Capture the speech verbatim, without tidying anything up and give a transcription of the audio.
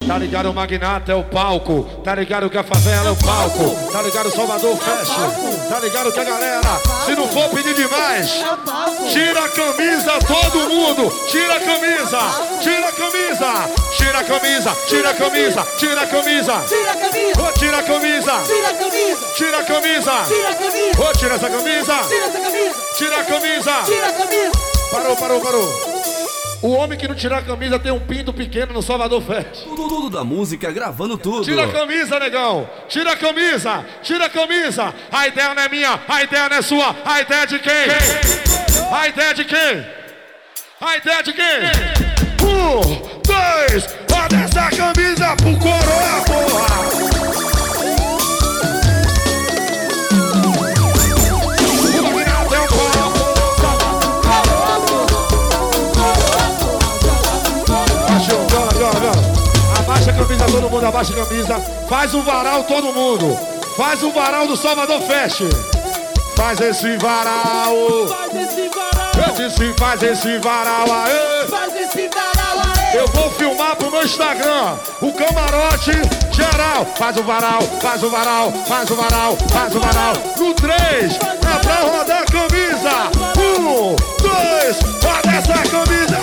Tá ligado, o Magnata é o palco. Tá ligado que a favela é o palco. Tá ligado, Salvador Fest. Tá ligado que a galera, se não for pedir demais, tira a camisa, todo mundo. Tira a camisa, tira a camisa, tira a camisa, tira a camisa, tira a camisa, Tira a camisa, oh, tira a camisa, tira a camisa, tira a camisa, tira a camisa, oh, tira essa camisa, tira essa camisa, tira a camisa. tira a camisa. Parou, parou, parou. O homem que não tirar a camisa tem um pinto pequeno no Salvador Fest. Tudo da música, gravando tudo. Tira a camisa, negão. Tira a camisa. Tira a camisa. A ideia não é minha. A ideia não é sua. A ideia é de quem? A ideia é de quem? A ideia é de quem? Um, dois. Bota essa camisa pro coroa, porra. Abaixa a camisa, todo mundo abaixa a camisa. Faz um varal, todo mundo. Faz um varal do Salvador Fest. Faz esse varal. Faz esse varal, Eu disse faz esse varal, aê. faz esse varal, aê. Eu vou filmar pro meu Instagram. O camarote geral. Faz o varal, faz o varal, faz o varal, faz o varal. No três, é pra rodar a camisa. Um, dois, roda essa camisa.